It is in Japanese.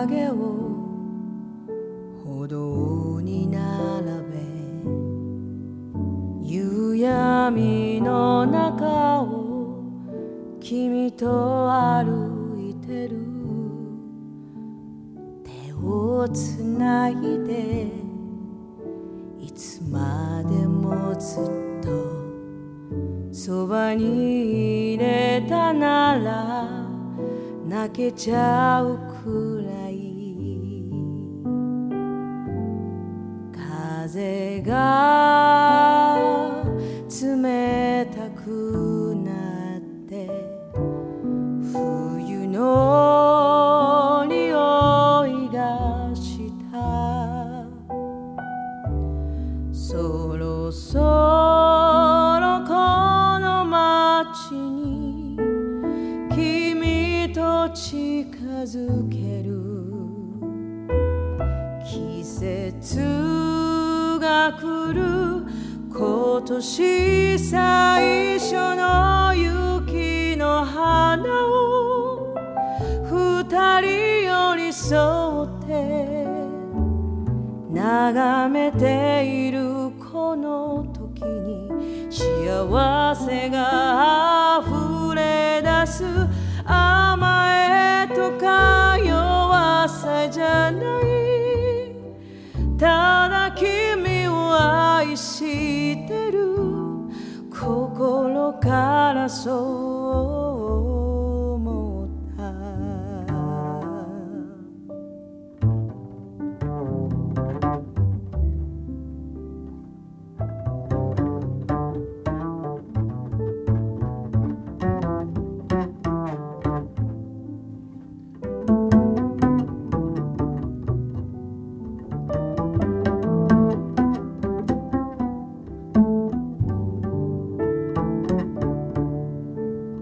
影を歩道に並べ、夕闇の中を君と歩いてる。手をつないでいつまでもずっとそばにいれたなら泣けちゃうくらい。風が冷たくなって冬の匂いがした。そろそろこの街に君と近づける。季節が来る今年最初の雪の花を二人寄り添って眺めているこの時に幸せが溢れ出す。甘えとか弱さじゃない、ただ君を愛してる心からそう